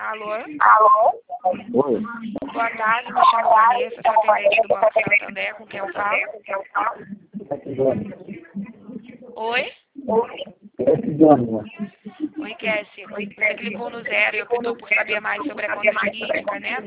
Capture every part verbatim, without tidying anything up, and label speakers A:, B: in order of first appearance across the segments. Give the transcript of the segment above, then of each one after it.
A: Alô?
B: Alô?
C: Oi.
A: Boa tarde, me chamo Vanessa, sou atendente do Banco Santander, com quem eu falo? Oi?
C: Esse Johnny,
A: Oi, Cassie. Você clicou no zero e optou por saber mais sobre a conta jurídica, né?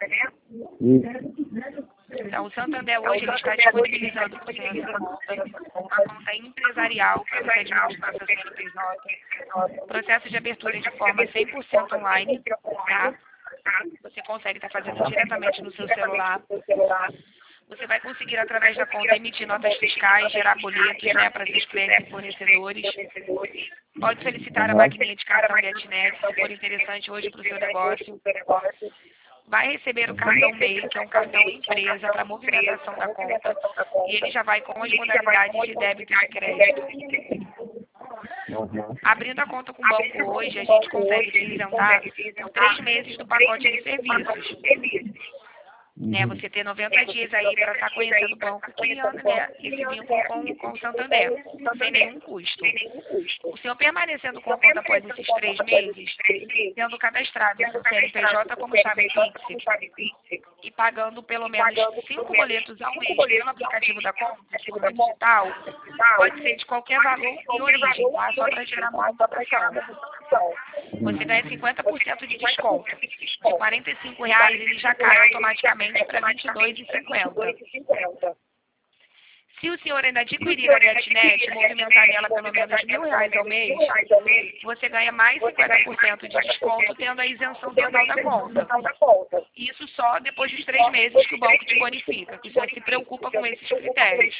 C: Isso.
A: Então, o Santander hoje ele está disponibilizando para o senhor essa conta, uma conta empresarial para você administrar seu C N P J. O processo de abertura é de forma cem por cento online, tá? Você consegue estar fazendo diretamente no seu celular. Você vai conseguir, através da conta, emitir notas fiscais, gerar boletos, né, para seus clientes e fornecedores. Pode solicitar a maquininha de cartão GetNet, se for interessante hoje para o seu negócio. Vai receber o cartão M E I, que é um cartão empresa para movimentação da conta, e ele já vai com as modalidades de débito e de crédito.
C: Uhum.
A: Abrindo a conta com o banco hoje, a gente consegue te isentar por três meses do pacote de serviços. Né, você ter noventa dias aí para estar conhecendo o banco, criando, né, esse vínculo com, com o Santander, sem nenhum custo. O senhor permanecendo com a conta após esses três meses, tendo cadastrado o seu C N P J como chave Pix e pagando pelo menos cinco boletos ao mês pelo aplicativo da conta, de forma digital, pode ser de qualquer valor e origem, tá? Só para tirar uma cotação. Você ganha cinquenta por cento de desconto. De quarenta e cinco reais ele já cai automaticamente para vinte e dois reais e cinquenta centavos. Se o senhor ainda adquirir a GetNet e movimentar nela pelo menos mil reais ao mês, você ganha mais cinquenta por cento de desconto, tendo a isenção total da conta. Isso só depois dos três meses que o banco te bonifica, que o senhor se preocupa com esses critérios.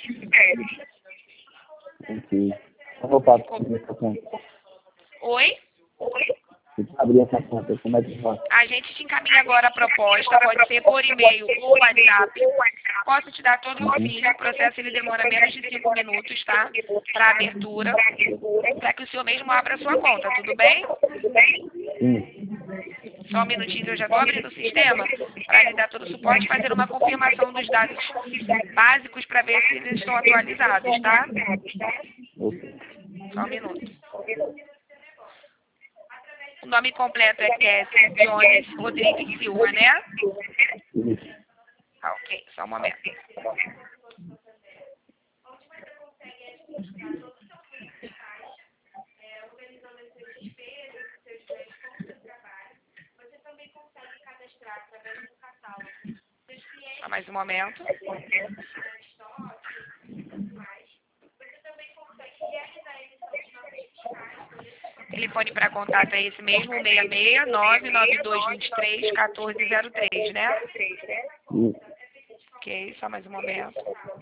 C: Ok. Eu vou para abrir essa conta.
A: Oi?
C: Para abrir essa conta, como é que faz?
A: A gente te encaminha agora a proposta, pode ser por e-mail ou WhatsApp. Posso te dar todo o auxílio, o processo ele demora menos de cinco minutos, tá? Para abertura, para que o senhor mesmo abra a sua conta, tudo bem?
C: Sim.
A: Só um minutinho, eu já estou abrindo o sistema para lhe dar todo o suporte e fazer uma confirmação dos dados básicos para ver se eles estão atualizados, tá?
C: Ok.
A: Só um minuto. O nome completo é Cassie Jones Rodrigues Silva, né?
C: Isso.
A: Ah, ok, só um momento. Só mais um momento. Telefone para contato é esse mesmo, seis seis nove nove dois dois três um quatro zero três, né?
C: Isso.
A: Ok, só mais um momento.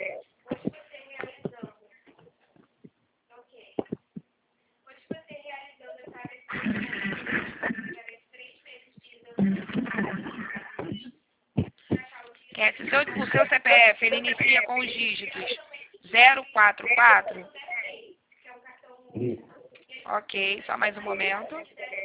A: Cassie, o seu, o seu C P F, ele inicia com os dígitos zero quatro quatro?
C: Isso.
A: Ok, só mais um momento.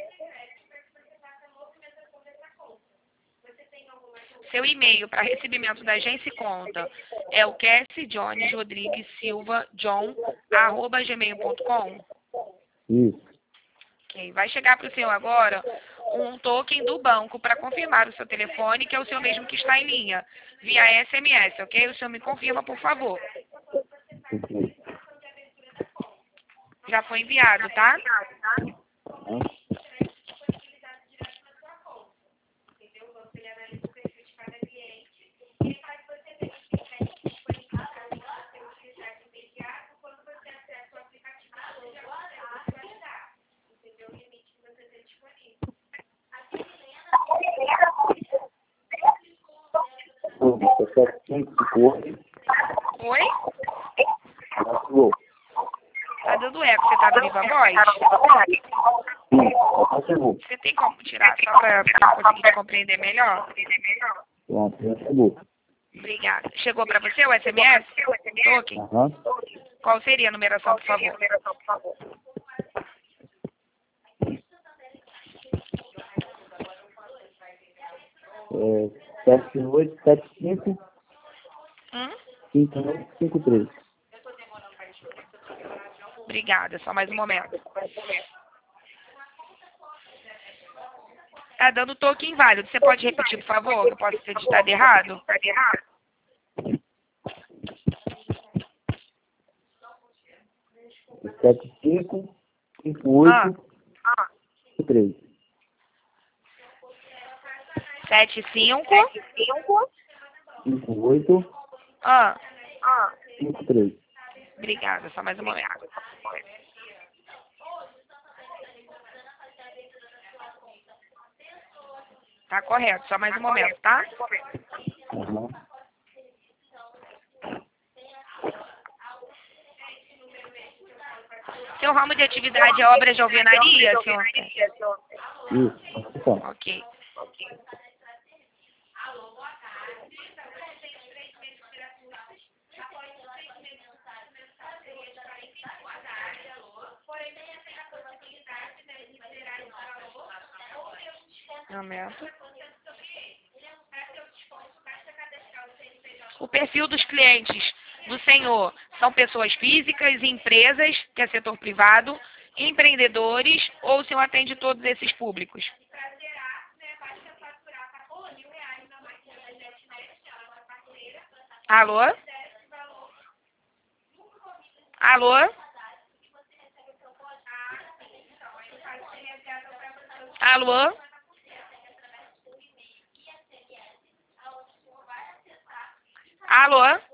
A: Seu e-mail para recebimento da agência e conta é o Cassie Jones Rodrigues Silva John, arroba gmail ponto com.
C: Isso.
A: Ok, vai chegar para o senhor agora um token do banco para confirmar o seu telefone, que é o senhor mesmo que está em linha, via S M S, ok? O senhor me confirma, por favor.
C: Ok.
A: Já foi enviado, tá?
C: Uhum. sete cinco cinco oito.
A: Oi?
C: Passou.
A: Tá dando eco, você tá viva a voz?
C: Sim. Passou.
A: Você tem como tirar só para eu conseguir te compreender melhor?
C: Pronto, já chegou.
A: Obrigada. Chegou para você o S M S? Token?
C: Aham.
A: Qual seria a numeração, por favor?
C: É sete oito sete cinco
A: Hum?
C: cinco oito cinco três.
A: Obrigada, só mais um momento. Tá dando toque inválido. Você pode repetir, por favor? Eu posso ter digitado errado?
C: sete cinco cinco oito cinco três.
A: Sete, cinco.
C: cinco oito
A: Ah,
C: cinco três.
A: obrigada. Só mais um momento. Tá correto. Só mais um momento, tá?
C: Uhum.
A: Seu ramo de atividade é obras de alvenaria, senhor?
C: Isso, então.
A: Ok. Um momento. O perfil dos clientes do senhor são pessoas físicas, empresas, que é setor privado, empreendedores, ou o senhor atende todos esses públicos? Alô? Alô? Alô? Alô?